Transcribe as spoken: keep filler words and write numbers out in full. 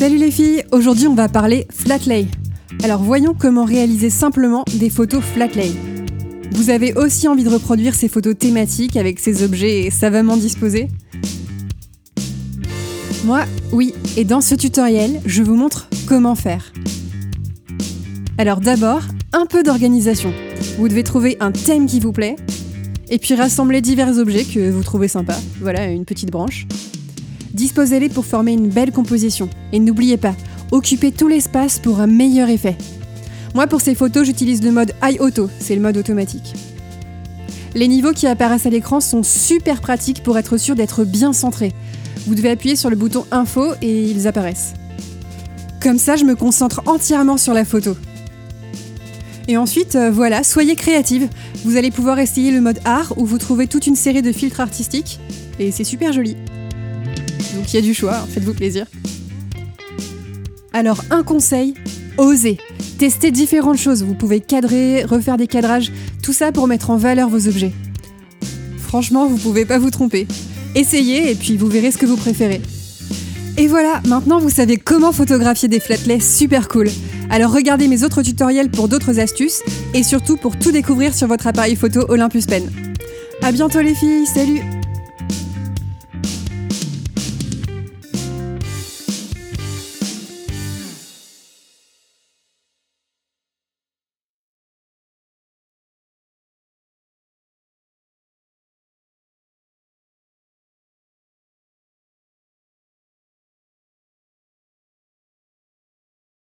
Salut les filles, aujourd'hui on va parler flat lay. Alors voyons comment réaliser simplement des photos flat lay. Vous avez aussi envie de reproduire ces photos thématiques avec ces objets savamment disposés ? Moi, oui, et dans ce tutoriel, je vous montre comment faire. Alors d'abord, un peu d'organisation. Vous devez trouver un thème qui vous plaît, et puis rassembler divers objets que vous trouvez sympas. Voilà, une petite branche. Disposez-les pour former une belle composition. Et n'oubliez pas, occupez tout l'espace pour un meilleur effet. Moi, pour ces photos, j'utilise le mode Eye Auto, c'est le mode automatique. Les niveaux qui apparaissent à l'écran sont super pratiques pour être sûr d'être bien centré. Vous devez appuyer sur le bouton Info et ils apparaissent. Comme ça, je me concentre entièrement sur la photo. Et ensuite, euh, voilà, soyez créative. Vous allez pouvoir essayer le mode art où vous trouvez toute une série de filtres artistiques et c'est super joli. Donc il y a du choix, faites-vous plaisir. Alors un conseil, osez. Testez différentes choses. Vous pouvez cadrer, refaire des cadrages, tout ça pour mettre en valeur vos objets. Franchement, vous pouvez pas vous tromper. Essayez et puis vous verrez ce que vous préférez. Et voilà, maintenant vous savez comment photographier des flat lay super cool. Alors regardez mes autres tutoriels pour d'autres astuces et surtout pour tout découvrir sur votre appareil photo Olympus Pen. À bientôt les filles, salut!